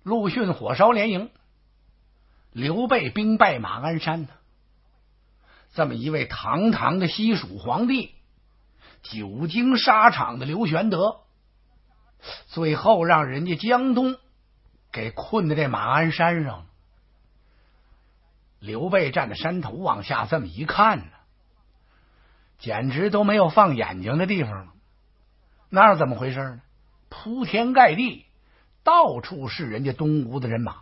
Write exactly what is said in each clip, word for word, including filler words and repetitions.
陆逊火烧连营，刘备兵败马鞍山呢。这么一位堂堂的西蜀皇帝，久经沙场的刘玄德，最后让人家江东给困在这马鞍山上。刘备站在山头往下这么一看呢，简直都没有放眼睛的地方了。那是怎么回事呢？铺天盖地，到处是人家东吴的人马，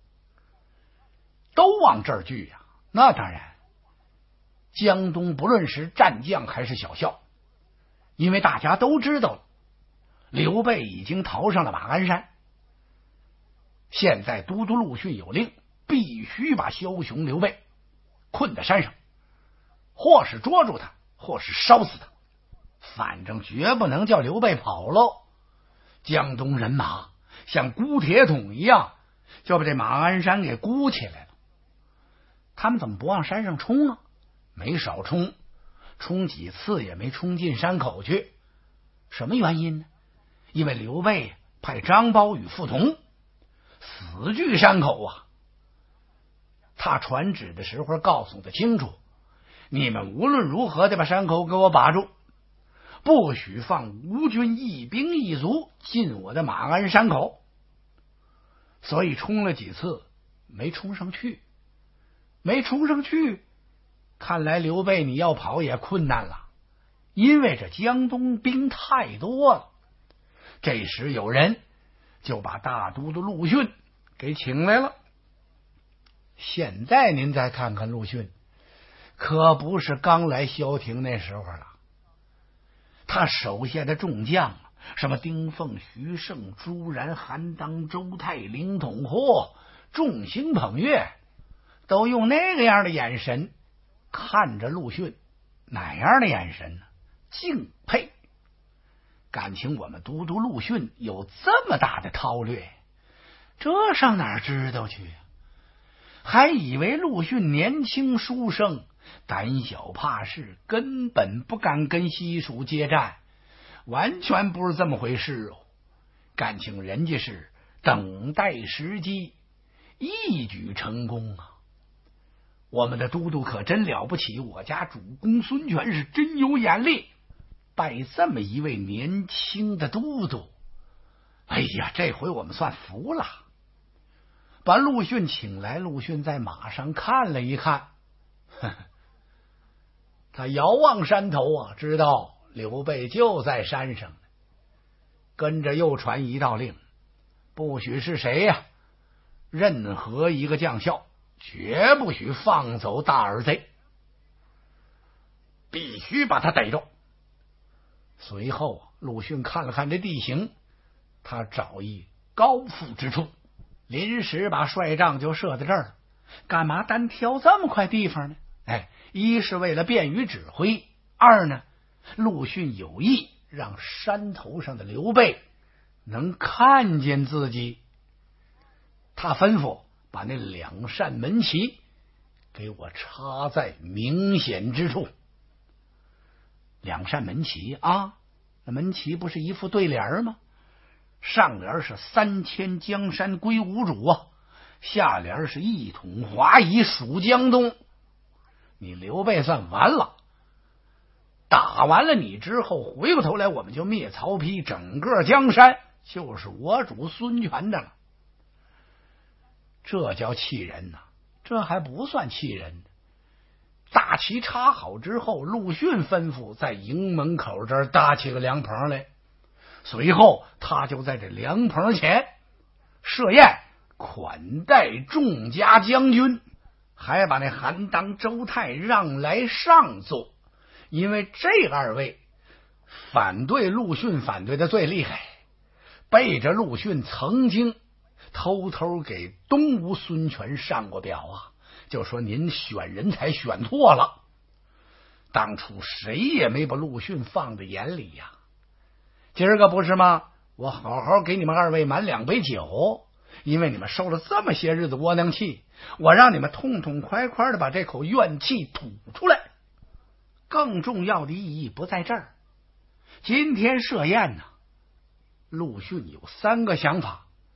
都往这儿聚呀、啊。那当然，江东不论是战将还是小校，因为大家都知道了，刘备已经逃上了马鞍山。现在都督陆逊有令，必须把枭雄刘备困在山上，或是捉住他，或是烧死他，反正绝不能叫刘备跑喽。江东人马像箍铁桶一样，就把这马鞍山给箍起来了。他们怎么不往山上冲呢？没少冲，冲几次也没冲进山口去。什么原因呢？因为刘备派张苞与傅彤死据山口啊。他传旨的时候告诉的清楚，你们无论如何得把山口给我把住，不许放吴军一兵一卒进我的马鞍山口。所以冲了几次没冲上去，没冲上去，看来刘备你要跑也困难了，因为这江东兵太多了。这时有人就把大都督陆逊给请来了。现在您再看看陆逊，可不是刚来萧亭那时候了。他手下的众将，什么丁奉、徐盛、朱然、韩当、周泰、凌统，嚯，众星捧月，都用那个样的眼神看着陆逊。哪样的眼神呢？敬佩。感情我们都督陆逊有这么大的韬略，这上哪知道去呀、啊？还以为陆逊年轻书生，胆小怕事，根本不敢跟西蜀接战，完全不是这么回事哦。感情人家是等待时机，一举成功啊！我们的都督可真了不起，我家主公孙权是真有眼力，拜这么一位年轻的都督，哎呀，这回我们算服了。把陆逊请来，陆逊在马上看了一看，呵呵，他遥望山头啊，知道刘备就在山上，跟着又传一道令，不许是谁呀、啊，任何一个将校绝不许放走大耳贼，必须把他逮住。随后陆逊看了看这地形，他找一高阜之处，临时把帅帐就设在这儿了。干嘛单挑这么块地方呢？哎，一是为了便于指挥，二呢，陆逊有意让山头上的刘备能看见自己。他吩咐把那两扇门旗给我插在明显之处。两扇门旗啊，那门旗不是一副对联吗？上联是三千江山归吴主啊，下联是一统华夷属江东。你刘备算完了，打完了你之后，回过头来我们就灭曹丕，整个江山就是我主孙权的了。这叫气人呐、啊！这还不算气人。大旗插好之后，陆逊吩咐在营门口这儿搭起个凉棚来，随后他就在这凉棚前设宴款待众家将军，还把那韩当、周泰让来上座，因为这二位反对陆逊反对的最厉害，背着陆逊曾经偷偷给东吴孙权上过表啊，就说您选人才选错了，当初谁也没把陆逊放在眼里呀、啊。今儿个不是吗？我好好给你们二位满两杯酒，因为你们受了这么些日子窝囊气，我让你们痛痛快快的把这口怨气吐出来。更重要的意义不在这儿。今天设宴呢，陆逊有三个想法。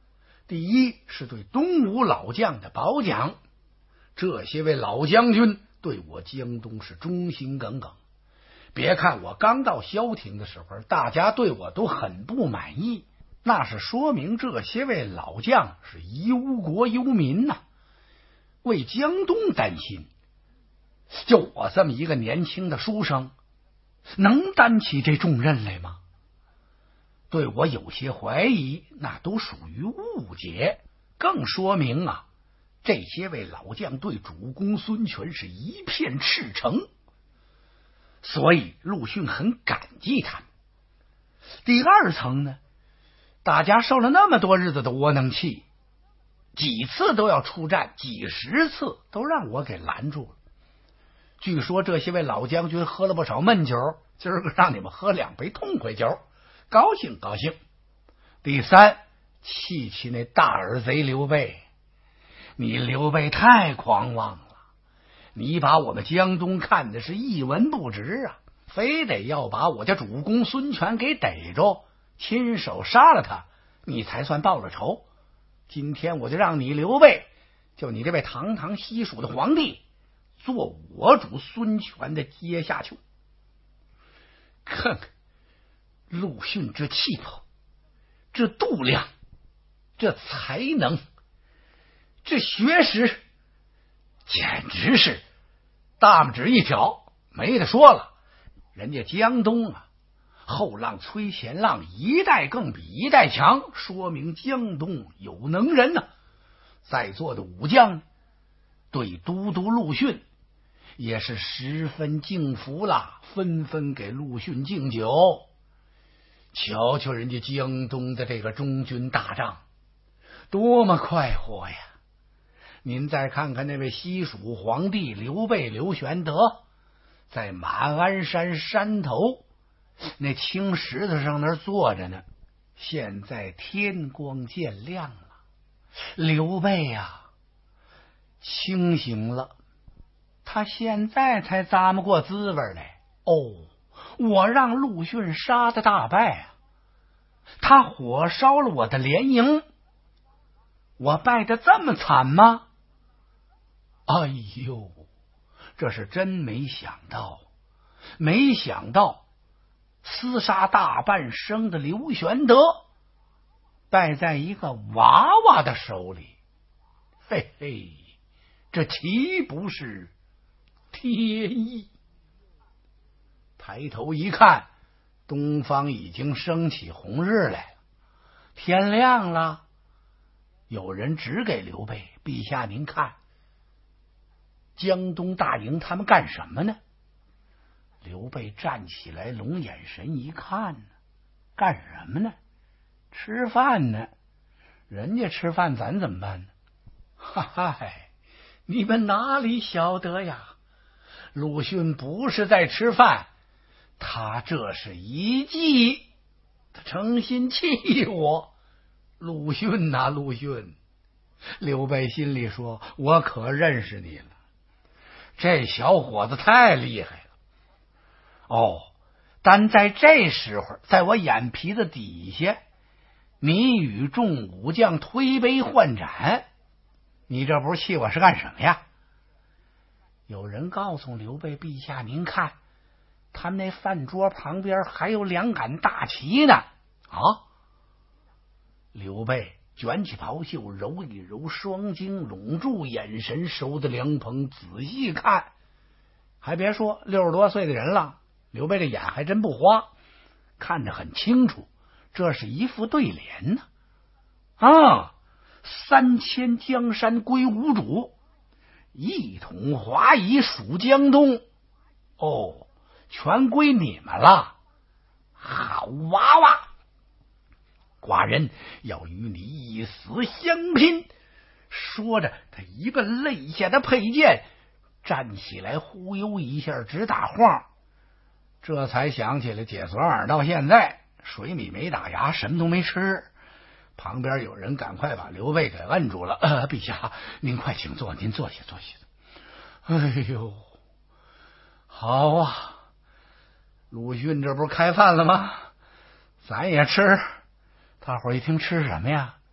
第一是对东吴老将的褒奖，这些位老将军对我江东是忠心耿耿。别看我刚到萧亭的时候，大家对我都很不满意，那是说明这些位老将是忧国忧民呐、啊，为江东担心。就我这么一个年轻的书生，能担起这重任来吗？对我有些怀疑，那都属于误解，更说明啊，这些位老将对主公孙权是一片赤诚，所以陆逊很感激他们。第二层呢，大家受了那么多日子的窝囊气，几次都要出战，几十次都让我给拦住了。据说这些位老将军喝了不少闷酒，今儿个让你们喝两杯痛快酒，高兴高兴。第三，气气那大耳贼刘备，你刘备太狂妄了，你把我们江东看的是一文不值啊，非得要把我家主公孙权给逮着，亲手杀了他，你才算报了仇。今天我就让你刘备，就你这位堂堂西蜀的皇帝，做我主孙权的阶下囚。看看陆逊这气魄，这度量，这才能，这学识，简直是大拇指一挑，没得说了。人家江东啊，后浪推前浪，一代更比一代强，说明江东有能人呢、啊。在座的武将对都督陆逊也是十分敬服了，纷纷给陆逊敬酒。瞧瞧人家江东的这个中军大帐，多么快活呀！您再看看那位西蜀皇帝刘备刘玄德，在马鞍山山头那青石头上那儿坐着呢。现在天光渐亮了，刘备呀、啊、清醒了，他现在才咂摸过滋味来。哦，我让陆逊杀的大败啊，他火烧了我的连营，我败得这么惨吗？哎呦，这是真没想到，没想到厮杀大半生的刘玄德败在一个娃娃的手里。嘿嘿，这岂不是天意？抬头一看，东方已经升起红日来了，天亮了。有人指给刘备：“陛下，您看，江东大营他们干什么呢？”刘备站起来，龙眼神一看呢，干什么呢？吃饭呢。人家吃饭，咱怎么办呢？哈哈，你们哪里晓得呀？鲁迅不是在吃饭，他这是一计，他诚心气我。鲁迅呐、啊，鲁迅！刘备心里说：“我可认识你了，这小伙子太厉害了。”哦，但在这时候，在我眼皮子底下，你与众武将推杯换盏，你这不是气我是干什么呀？有人告诉刘备：“陛下，您看，他们那饭桌旁边还有两杆大旗呢。”啊！刘备卷起袍袖，揉一揉双睛，拢住眼神，收的凉棚，仔细看，还别说，六十多岁的人了，刘备这眼还真不花，看得很清楚，这是一副对联呢。啊，三千江山归吾主，一统华夷属江东。哦，全归你们了，好娃娃！寡人要与你一死相拼。说着，他一个肋下的佩剑，站起来忽悠一下直打晃。这才想起来，解昨晚到现在水米没打牙，什么都没吃。旁边有人赶快把刘备给摁住了。呃，陛下，您快请坐，您坐下，坐下。哎呦，好啊！鲁迅这不是开饭了吗？咱也吃。大伙儿一听吃什么呀？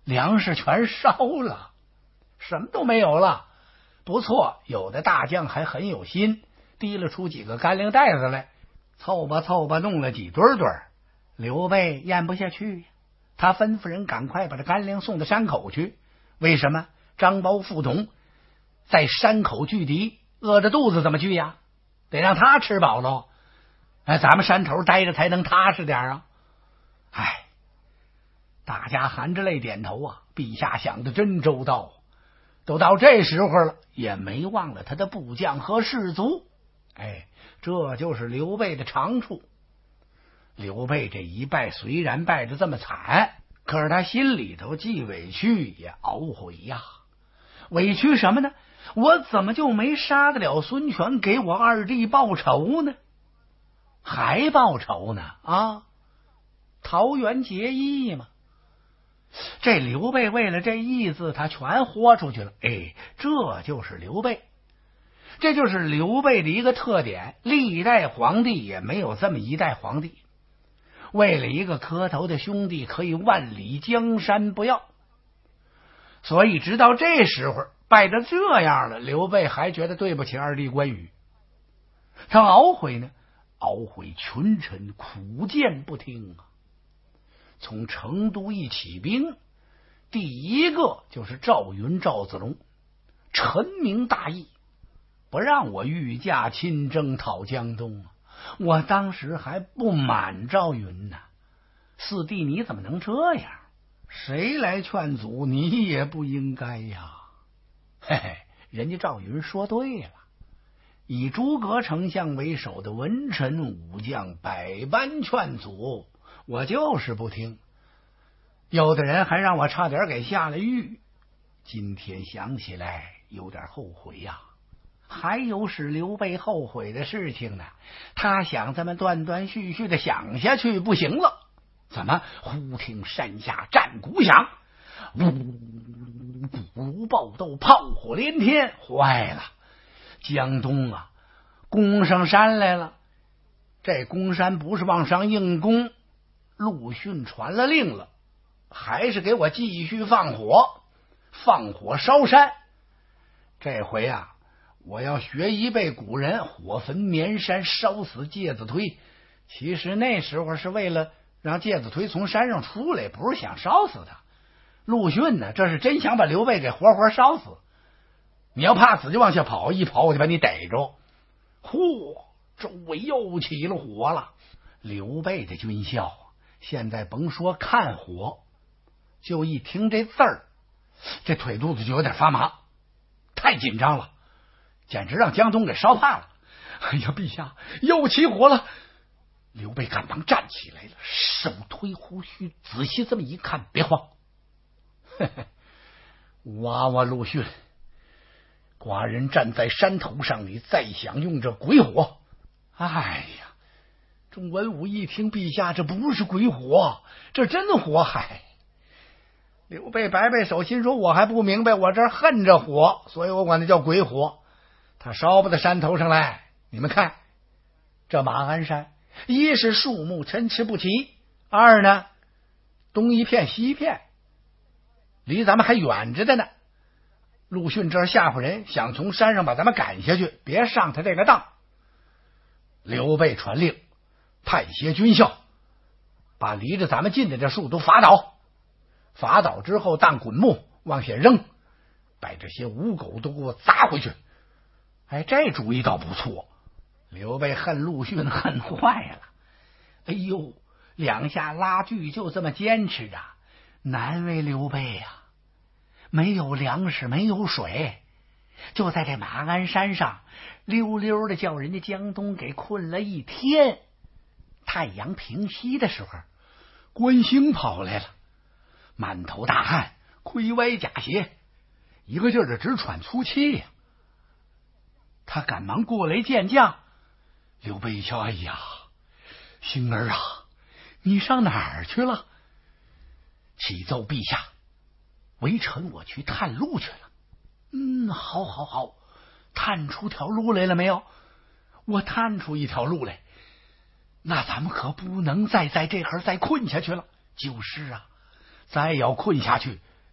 粮食全烧了，什么都没有了。不错，有的大将还很有心，提了出几个干粮袋子来，凑吧凑吧弄了几堆堆。刘备咽不下去呀，他吩咐人赶快把这干粮送到山口去。为什么？张苞、傅彤在山口拒敌，饿着肚子怎么去呀？得让他吃饱喽。哎，咱们山头待着才能踏实点啊。哎，大家含着泪点头啊，陛下想的真周到，都到这时候了，也没忘了他的部将和士卒。哎，这就是刘备的长处。刘备这一败虽然败得这么惨，可是他心里头既委屈也懊悔呀。委屈什么呢？我怎么就没杀得了孙权，给我二弟报仇呢？还报仇呢？啊，桃园结义嘛。这刘备为了这义字，他全豁出去了。哎，这就是刘备，这就是刘备的一个特点。历代皇帝也没有这么一代皇帝，为了一个磕头的兄弟，可以万里江山不要。所以直到这时候败得这样了，刘备还觉得对不起二弟关羽。他懊悔呢，懊悔群臣苦谏不听啊。从成都一起兵，第一个就是赵云赵子龙，陈明大义，不让我御驾亲征讨江东啊！我当时还不满赵云呢，四弟你怎么能这样？谁来劝阻你也不应该呀！嘿嘿，人家赵云说对了，以诸葛丞相为首的文臣武将百般劝阻，我就是不听。有的人还让我差点给下了狱，今天想起来有点后悔呀。还有使刘备后悔的事情呢，他想这么断断续续的想下去不行了。怎么？忽听山下战鼓响，呜鼓如爆豆，炮火连天，坏了！江东啊，攻上山来了。这攻山不是往上硬攻，陆逊传了令了，还是给我继续放火，放火烧山。这回啊，我要学一辈古人，火焚绵山，烧死介子推。其实那时候是为了让介子推从山上出来，不是想烧死他。陆逊呢，这是真想把刘备给活活烧死。你要怕死就往下跑，一跑我就把你逮着。嚯，周围又起了火了。刘备的军校现在甭说看火，就一听这字儿，这腿肚子就有点发麻，太紧张了，简直让江东给烧怕了。哎呀，陛下又起火了！刘备赶忙站起来了，手推胡须，仔细这么一看，别慌，嘿嘿，娃娃陆逊，寡人站在山头上，你再想用这鬼火。哎呀，众文武一听，陛下这不是鬼火，这真火海。刘备摆摆手，心说我还不明白，我这恨着火，所以我管它叫鬼火。他烧不到山头上来，你们看这马鞍山，一是树木参差不齐，二呢东一片西一片，离咱们还远着的呢。陆逊这儿吓唬人，想从山上把咱们赶下去，别上他这个当。刘备传令，派些军校把离着咱们近的这树都伐倒，伐倒之后当滚木往下扔，把这些五狗都给我砸回去。哎，这主意倒不错。刘备恨陆逊恨坏了，哎呦，两下拉锯就这么坚持着，难为刘备呀、啊！没有粮食，没有水，就在这马鞍山上溜溜的叫人家江东给困了一天。太阳平西的时候，关兴跑来了，满头大汗，盔歪甲斜，一个劲儿的直喘粗气呀、啊。他赶忙过来见将。刘备一瞧，哎呀，星儿啊，你上哪儿去了？启奏陛下，微臣我去探路去了。嗯，好好好，探出条路来了没有？我探出一条路来，那咱们可不能再在这儿再困下去了。就是啊，再要困下去，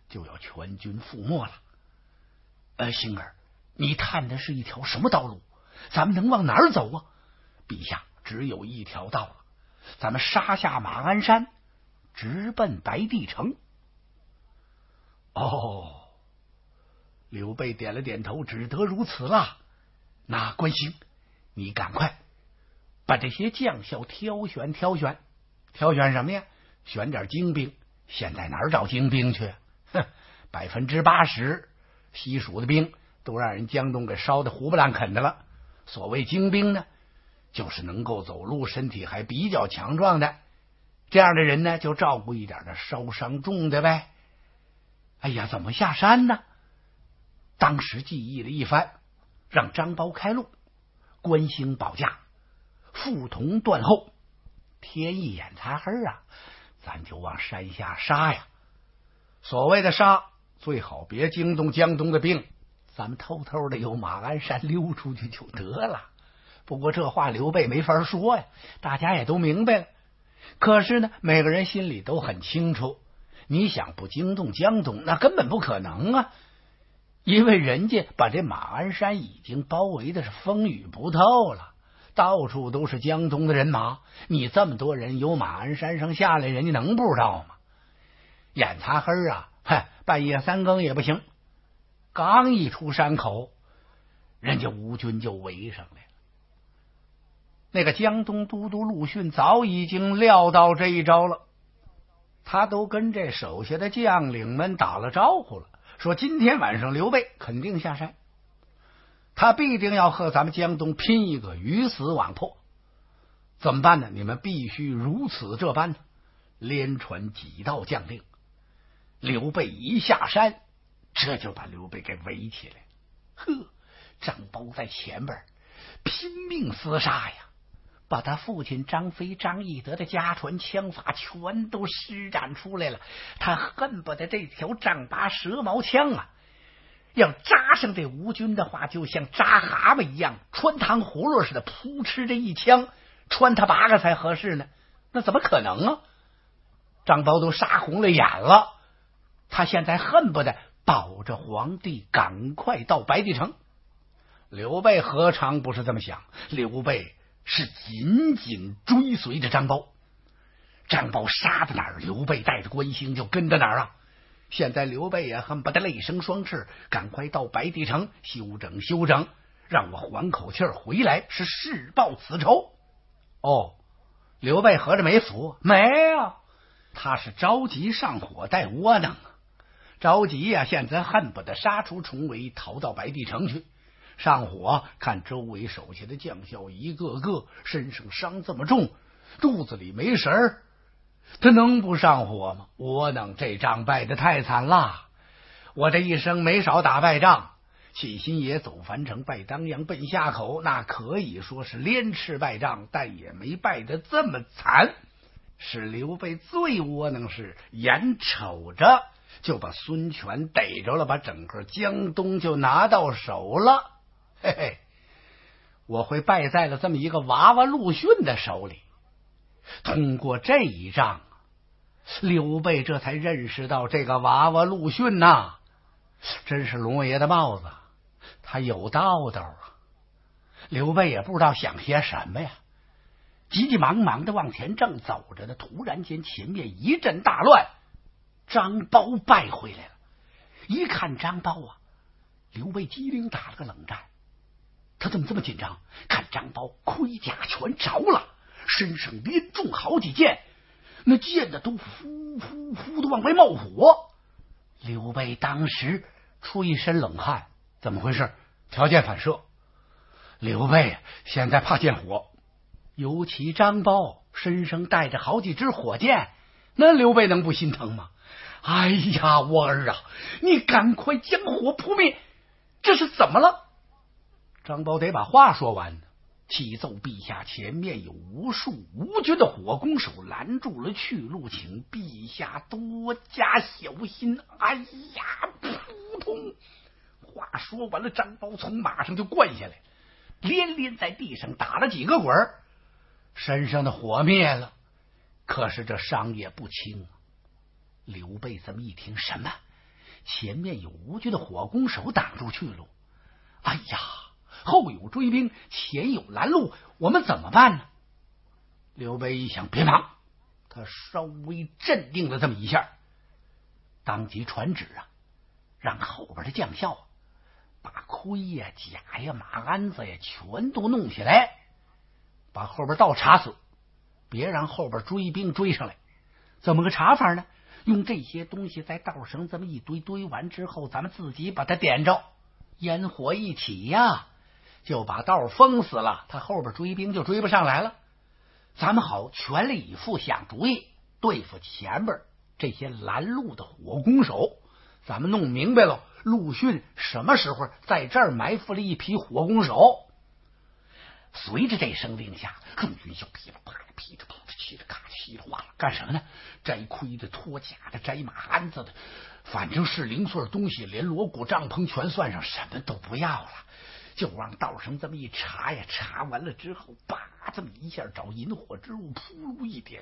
就要全军覆没了。呃，星儿，你探的是一条什么道路？咱们能往哪儿走啊？陛下，只有一条道了，咱们杀下马鞍山，直奔白帝城。哦，刘备点了点头，只得如此了。那关兴，你赶快把这些将校挑选挑选，挑选什么呀？选点精兵。现在哪儿找精兵去？哼，百分之八十西蜀的兵都让人江东给烧的胡不烂啃的了。所谓精兵呢，就是能够走路，身体还比较强壮的，这样的人呢，就照顾一点的烧伤重的呗。哎呀，怎么下山呢？当时记忆了一番，让张苞开路，关兴保驾，傅同断后，天一眼擦黑啊，咱就往山下杀呀。所谓的杀，最好别惊动江东的兵，咱们偷偷的由马鞍山溜出去就得了。不过这话刘备没法说呀，大家也都明白了。可是呢，每个人心里都很清楚，你想不惊动江东，那根本不可能啊！因为人家把这马鞍山已经包围的是风雨不透了，到处都是江东的人马，你这么多人由马鞍山上下来，人家能不知道吗？眼擦黑啊，哼，半夜三更也不行。刚一出山口，人家吴军就围上来了。那个江东都督陆逊早已经料到这一招了，他都跟这手下的将领们打了招呼了，说今天晚上刘备肯定下山，他必定要和咱们江东拼一个鱼死网破。怎么办呢？你们必须如此这般，连传几道将令。刘备一下山，这就把刘备给围起来。呵，张苞在前边拼命厮杀呀，把他父亲张飞、张翼德的家传枪法全都施展出来了。他恨不得这条丈八蛇矛枪啊，要扎上这吴军的话，就像扎蛤蟆一样，穿糖葫芦似的，扑哧这一枪穿他八个才合适呢。那怎么可能啊？张苞都杀红了眼了，他现在恨不得保着皇帝赶快到白帝城。刘备何尝不是这么想？刘备是紧紧追随着张苞，张苞杀到哪儿，刘备带着关兴就跟着哪儿啊。现在刘备也恨不得泪生双翅，赶快到白帝城休整休整，让我缓口气儿回来，是誓报此仇。哦，刘备合着没死？没有，他是着急上火带窝囊啊，着急呀、啊！现在恨不得杀出重围，逃到白帝城去。上火，看周围手下的将校一个个身上伤这么重，肚子里没食儿，他能不上火吗？窝囊，这仗败得太惨了。我这一生没少打败仗，起新野走樊城，败当阳，奔夏口，那可以说是连吃败仗，但也没败得这么惨。是刘备最窝囊，是眼瞅着就把孙权逮着了，把整个江东就拿到手了。嘿嘿，我会败在了这么一个娃娃陆逊的手里。通过这一仗，刘备这才认识到这个娃娃陆逊呐，真是龙爷的帽子，他有道道啊。刘备也不知道想些什么呀，急急忙忙的往前正走着呢，突然间前面一阵大乱，张苞败回来了。一看张苞啊，刘备机灵打了个冷战。他怎么这么紧张？看张苞盔甲全着了，身上连中好几箭，那箭的都呼呼呼的往外冒火。刘备当时出一身冷汗，怎么回事？条件反射。刘备现在怕见火，尤其张苞身上带着好几支火箭，那刘备能不心疼吗？哎呀，我儿啊，你赶快将火扑灭！这是怎么了？张苞得把话说完呢，启奏陛下，前面有无数吴军的火攻手拦住了去路，请陛下多加小心。哎呀，扑通！话说完了，张苞从马上就灌下来，连连在地上打了几个滚儿，身上的火灭了，可是这伤也不轻。刘备这么一听，什么？ 前面有吴军的火攻手挡住去路。哎呀，后有追兵，前有拦路，我们怎么办呢？刘备一想，别忙，他稍微镇定了这么一下，当即传旨啊，让后边的将校把盔呀、甲呀、马鞍子呀全都弄起来，把后边道查死，别让后边追兵追上来。怎么个查法呢？用这些东西在道上这么一堆，堆完之后，咱们自己把它点着，烟火一起呀，就把道封死了，他后边追兵就追不上来了。咱们好全力以赴想主意对付前边这些拦路的火攻手。咱们弄明白了，陆逊什么时候在这儿埋伏了一批火攻手。随着这声令下，众军校噼里啪啦、噼里啪啦、嘁哩咔嘁哩哗啦，干什么呢？摘盔的、脱甲的、摘马鞍子的，反正是零碎东西，连锣鼓帐篷全算上，什么都不要了，就往道上这么一查呀，查完了之后，叭，这么一下找引火之物，扑噜一点，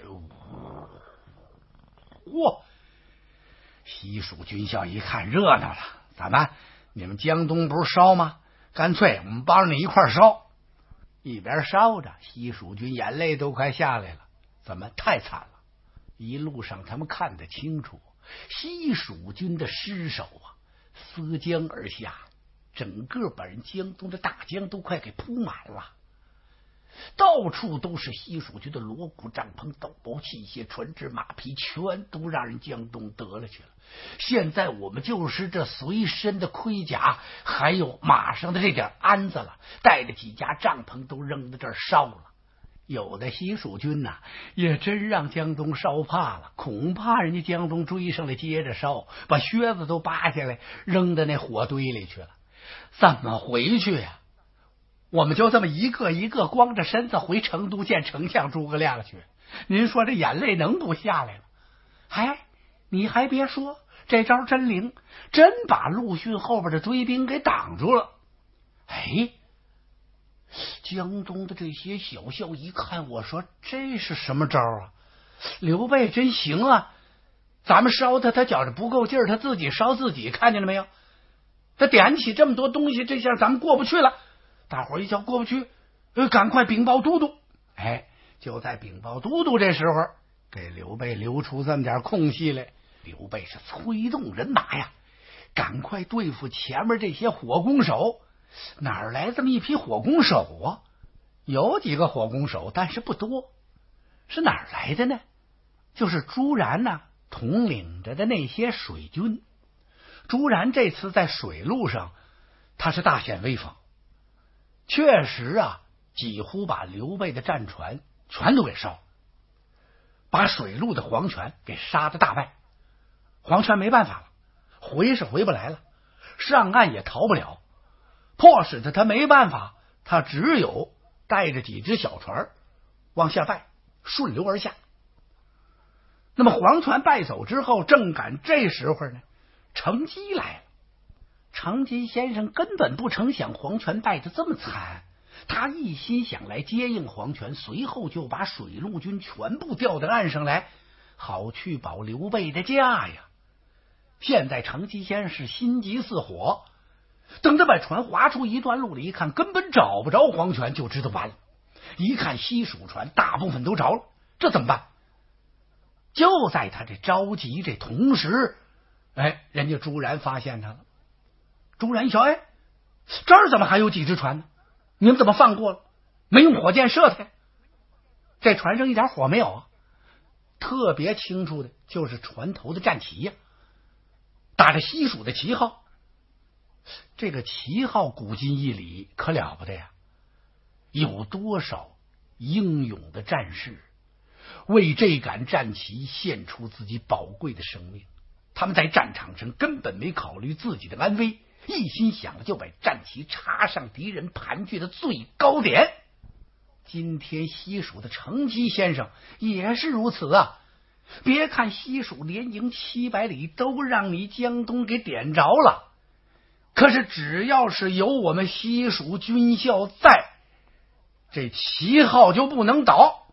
嚯！西蜀军校一看热闹了，怎么？你们江东不是烧吗？干脆我们帮着你一块烧。一边烧着，西蜀军眼泪都快下来了。怎么？太惨了！一路上他们看得清楚，西蜀军的尸首啊，撕江而下，整个把人江东的大江都快给铺满了。到处都是西蜀军的锣鼓帐篷、斗包器械、船只马匹，全都让人江东得了去了。现在我们就是这随身的盔甲还有马上的这点鞍子了，带着几家帐篷都扔在这儿烧了。有的西蜀军呐、啊，也真让江东烧怕了，恐怕人家江东追上来接着烧，把靴子都扒下来扔到那火堆里去了。怎么回去呀、啊？我们就这么一个一个光着身子回成都见丞相诸葛亮去，您说这眼泪能不下来吗？哎，你还别说，这招真灵，真把陆逊后边的追兵给挡住了。哎，江东的这些小校一看，我说这是什么招啊？刘备真行啊！咱们烧他，他觉着不够劲儿，他自己烧自己，看见了没有？他点起这么多东西，这下咱们过不去了。大伙一瞧过不去，呃，赶快禀报都督。哎，就在禀报都督这时候，给刘备留出这么点空隙来。刘备是催动人马呀，赶快对付前面这些火攻手。哪儿来这么一批火攻手啊？有几个火攻手，但是不多。是哪儿来的呢？就是朱然呐、啊、统领着的那些水军。朱然这次在水路上，他是大显威风。确实啊，几乎把刘备的战船全都给烧，把水路的黄权给杀得大败。黄权没办法了，回是回不来了，上岸也逃不了，迫使他他没办法，他只有带着几只小船往下败，顺流而下。那么黄权败走之后，正赶这时候呢，程基来了。程基先生根本不成想黄权败得这么惨，他一心想来接应黄权，随后就把水陆军全部调到岸上来，好去保刘备的驾呀。现在程基先生是心急似火，等他把船划出一段路了，一看根本找不着黄权，就知道完了。一看西蜀船大部分都着了，这怎么办？就在他这着急这同时，哎，人家朱然发现他了。朱然一瞧，哎，这儿怎么还有几只船呢？你们怎么放过了？没用火箭射它？这船上一点火没有啊！特别清楚的就是船头的战旗呀、啊，打着西蜀的旗号。这个旗号古今一理，可了不得呀！有多少英勇的战士为这杆战旗献出自己宝贵的生命？他们在战场上根本没考虑自己的安危，一心想就把战旗插上敌人盘踞的最高点。今天西蜀的程基先生也是如此啊！别看西蜀连营七百里都让你江东给点着了，可是只要是有我们西蜀军校在，这旗号就不能倒。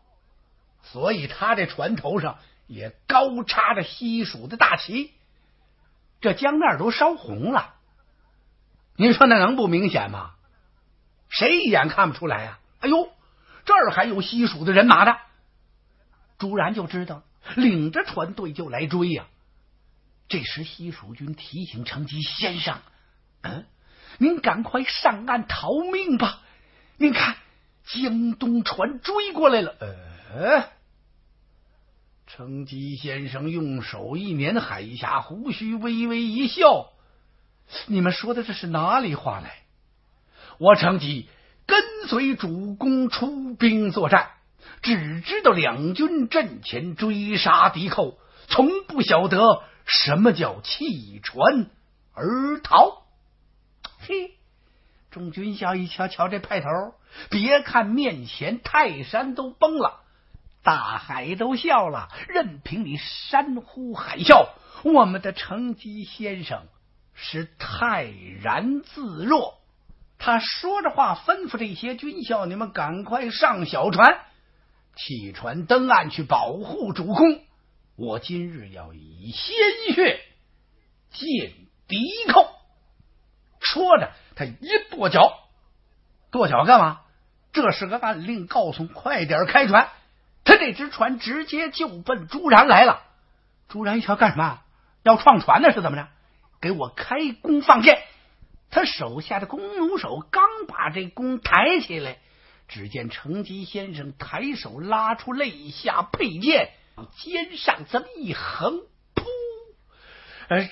所以他这船头上也高插着西蜀的大旗。 这江面都烧红了。您说那能不明显吗？谁一眼看不出来呀、啊？哎呦，这儿还有西蜀的人马的。朱然就知道，领着船队就来追呀、啊。这时西蜀军提醒程吉先生：“嗯，您赶快上岸逃命吧！您看，江东船追过来了。”呃，程吉先生用手一捻海下胡须，微微一笑：“你们说的这是哪里话来？我程吉跟随主公出兵作战，只知道两军阵前追杀敌寇，从不晓得什么叫弃船而逃。”嘿，众军校一瞧瞧这派头，别看面前泰山都崩了，大海都笑了，任凭你山呼海啸，我们的程吉先生是泰然自若。他说着话，吩咐这些军校：“你们赶快上小船，弃船登岸去保护主公。我今日要以鲜血见敌寇。”说着，他一跺脚，跺脚干嘛？这是个暗令，告诉快点开船。他这只船直接就奔朱然来了。朱然一瞧，干什么？要撞船呢？是怎么着？给我开弓放箭！他手下的弓弩手刚把这弓抬起来，只见程吉先生抬手拉出肋下佩剑，往肩上这么一横，噗！呃，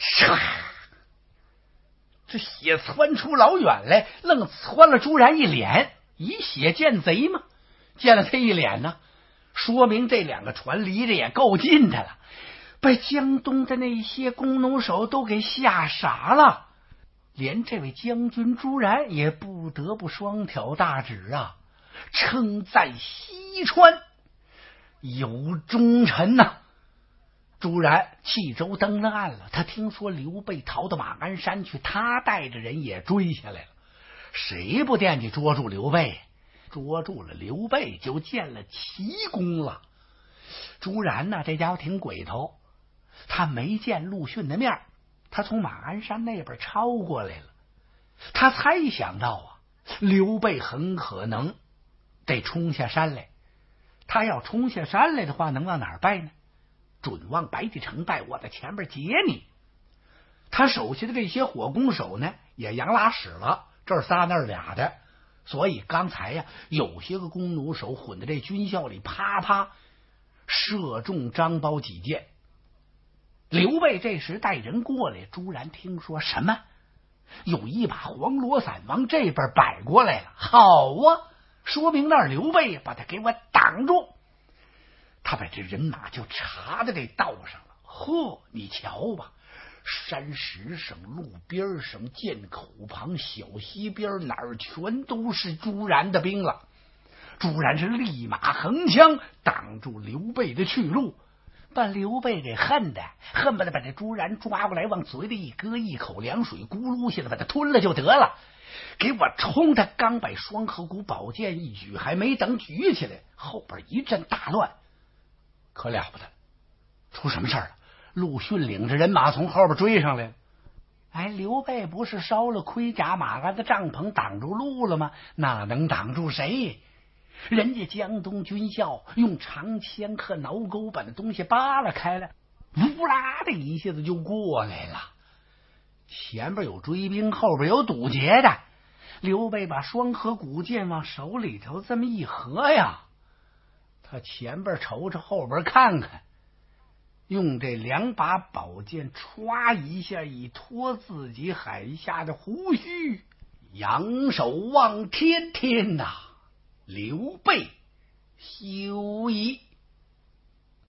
这血窜出老远来，愣窜了朱然一脸。以血见贼吗？见了他一脸呢，说明这两个船离着也够近的了，把江东的那些弓弩手都给吓傻了。连这位将军朱然也不得不双挑大指啊，称赞西川有忠臣呐、啊。朱然弃舟登了岸了，他听说刘备逃到马鞍山去，他带着人也追下来了。谁不惦记捉住刘备？捉住了刘备，就见了奇功了。朱然呢，这家伙挺鬼头，他没见陆逊的面，他从马鞍山那边抄过来了。他猜想到啊，刘备很可能得冲下山来。他要冲下山来的话，能往哪儿败呢？准往白帝城败，我在前边截你。他手下的这些火攻手呢，也扬拉屎了，这儿仨那儿俩的。所以刚才呀、啊，有些个弓弩手混在这军校里，啪啪射中张苞几箭。刘备这时带人过来，朱然听说什么？有一把黄罗伞往这边摆过来了。好啊，说明那儿刘备把他给我挡住。他把这人马就插在这道上了。呵，你瞧吧，山石上、路边上、涧口旁、小溪边，哪儿全都是朱然的兵了。朱然是立马横枪挡住刘备的去路，把刘备给恨的恨不得把这朱然抓过来往嘴里一搁，一口凉水咕噜下来把他吞了就得了。给我冲！他刚把双河谷宝剑一举，还没等举起来，后边一阵大乱。可了不得，出什么事儿了？陆逊领着人马从后边追上来了。哎，刘备不是烧了盔甲马鞍的帐篷挡住路了吗？那能挡住谁？人家江东军校用长枪和挠钩把那东西扒拉开了，呜啦的一下子就过来了。前边有追兵，后边有堵截的。刘备把双河古剑往手里头这么一合呀，他前边瞅瞅，后边看看，用这两把宝剑歘一下一托自己海下的胡须，扬手望天天呐、啊，刘备休矣。